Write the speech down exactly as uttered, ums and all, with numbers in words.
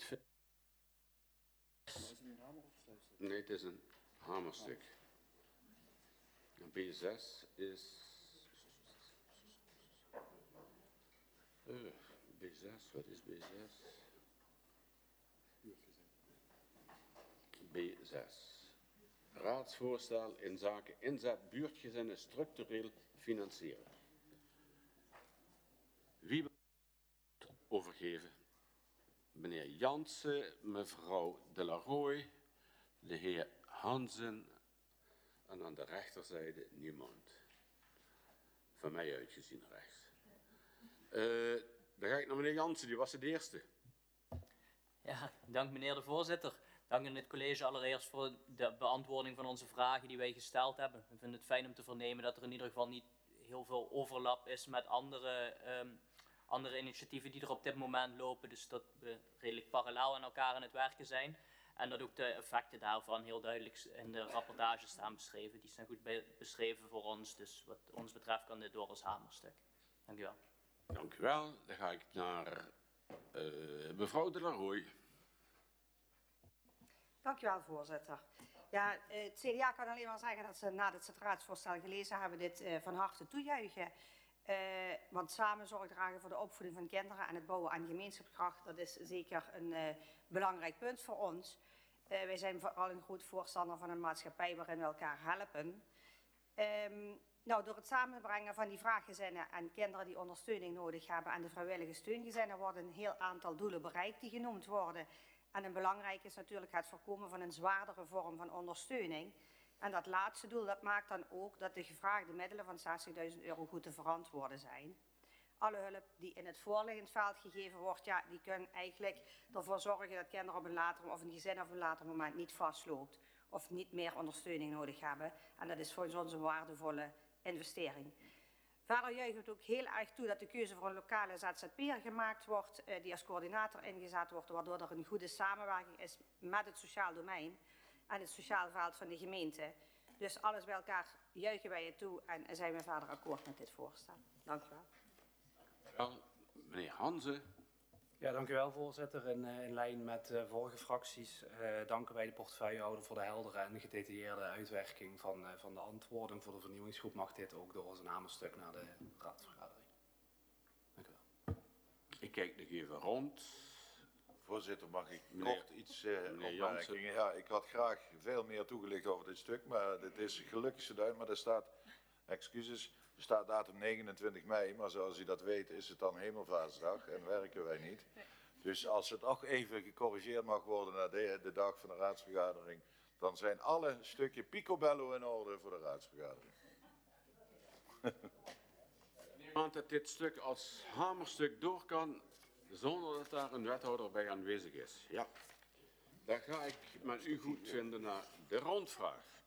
goed vinden. Nee, het is een hamerstuk. B zes is... Uh, B zes, wat is B zes? B zes. Raadsvoorstel in zaken inzet buurtgezinnen structureel financieren. Wie wil het overgeven? Meneer Jansen, mevrouw De La Rooij, de heer Hansen en aan de rechterzijde niemand. Van mij uitgezien rechts. Uh, dan ga ik naar meneer Jansen, die was het eerste. Ja, dank meneer de voorzitter. Dank aan het college allereerst voor de beantwoording van onze vragen die wij gesteld hebben. We vinden het fijn om te vernemen dat er in ieder geval niet heel veel overlap is met andere, um, andere initiatieven die er op dit moment lopen. Dus dat we redelijk parallel aan elkaar aan het werken zijn. En dat ook de effecten daarvan heel duidelijk in de rapportage staan beschreven. Die zijn goed beschreven voor ons. Dus wat ons betreft kan dit door als hamerstuk. Dank u wel. Dank u wel. Dan ga ik naar uh, mevrouw De La Rooij. Dank u wel, voorzitter. Ja, het C D A kan alleen maar zeggen dat ze nadat ze het raadsvoorstel gelezen hebben dit uh, van harte toejuichen. Uh, want samen zorg dragen voor de opvoeding van kinderen en het bouwen aan gemeenschapskracht, dat is zeker een uh, belangrijk punt voor ons. Uh, wij zijn vooral een groot voorstander van een maatschappij waarin we elkaar helpen. Um, nou, door het samenbrengen van die vraaggezinnen en kinderen die ondersteuning nodig hebben en de vrijwillige steungezinnen worden een heel aantal doelen bereikt die genoemd worden. En een belangrijk is natuurlijk het voorkomen van een zwaardere vorm van ondersteuning. En dat laatste doel dat maakt dan ook dat de gevraagde middelen van zestigduizend euro goed te verantwoorden zijn. Alle hulp die in het voorliggend veld gegeven wordt, ja, die kunnen eigenlijk ervoor zorgen dat kinderen op een later of een gezin op een later moment niet vastloopt of niet meer ondersteuning nodig hebben. En dat is volgens ons een waardevolle investering. Verder juicht het ook heel erg toe dat de keuze voor een lokale Z Z P'er gemaakt wordt, uh, die als coördinator ingezet wordt, waardoor er een goede samenwerking is met het sociaal domein en het sociaal veld van de gemeente. Dus alles bij elkaar juichen wij het toe en zijn we verder akkoord met dit voorstel. Dank u wel. Wel, meneer Hansen. Ja, dank u wel, voorzitter. In, uh, in lijn met uh, vorige fracties uh, danken wij de portefeuillehouder voor de heldere en gedetailleerde uitwerking van, uh, van de antwoorden. Voor de vernieuwingsgroep mag dit ook door als een hamerstuk naar de raadsvergadering. Dank u wel. Ik kijk nog even rond. Voorzitter, mag ik meneer, kort iets uh, opmerkingen? Ja, ik had graag veel meer toegelicht over dit stuk, maar dit is gelukkig zo duidelijk. Maar er staat, excuses, er staat datum negenentwintig mei, maar zoals u dat weet is het dan Hemelvaartsdag en werken wij niet. Dus als het ook even gecorrigeerd mag worden naar de, de dag van de raadsvergadering, dan zijn alle stukjes picobello in orde voor de raadsvergadering. Want dat dit stuk als hamerstuk door kan, zonder dat daar een wethouder bij aanwezig is. Ja. Dan ga ik met u goed vinden naar de rondvraag.